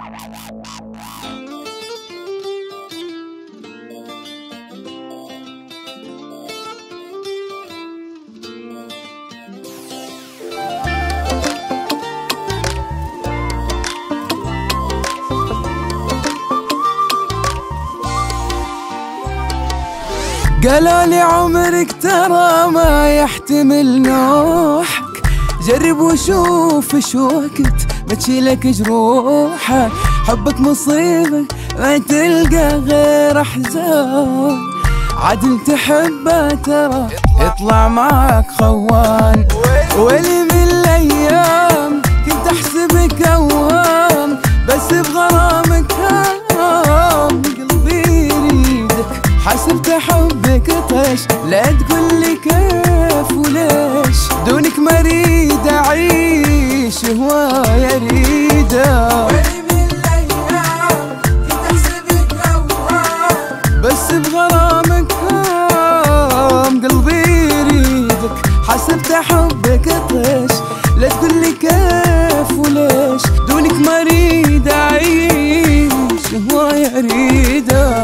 قالوا لي عمرك ترى ما يحتمل نوحك، جرب وشوف شو وقت ما تشيلك جروحك. حبك مصيبة ما تلقى غير أحزان، عدل تحبه ترى يطلع معك خوان. ولي من الأيام كنت أحسبك أوام، بس بغرامك هام قلبي يريدك. حسبت حبك طيش، لا تقولي كيف وليش، دونك ما اريد اعيش هواية اريده. ولي من الايام كنت احسبك اوهام، بس بغرامك هام قلبي يريدك. حسبت حبك طيش، لا تقولي كيف وليش، دونك ما اريد اعيش هواية اريده.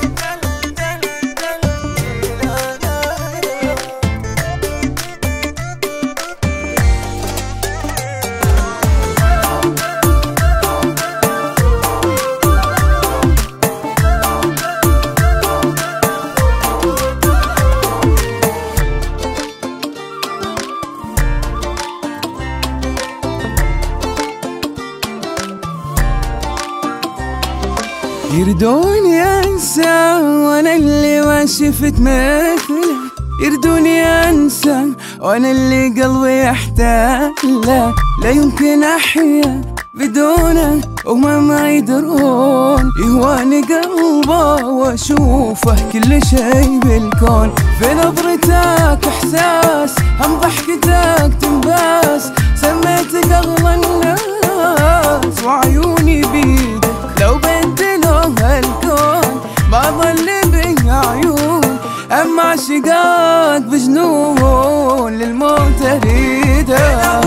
يردوني انسى وانا اللي ما شفت مثله، يردوني انسى وانا اللي قلبي يحتاله. لا يمكن احيا بدونه وما ما يدرون، يهواني قلبه واشوفه كل شي بالكون. في نظرتك احساس، هم ضحكتك تنباس، سميتك اغلى الناس وعيوني بيدك. لو بدلوا هالكون ما ظل بي عيون، اما عشقاك بجنون للموت اريده.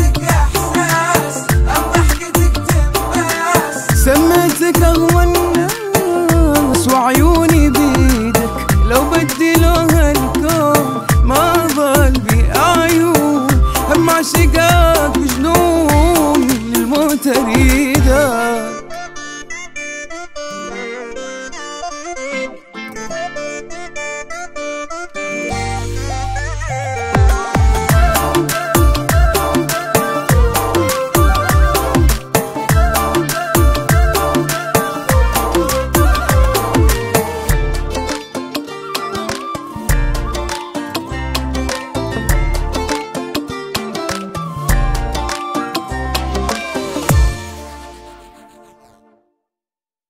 سميتك اغوى الناس وعيوني بيدك. لو بدلوا هالكون ما ظل بي عيون، اما عشقاك بجنون للموت اريده.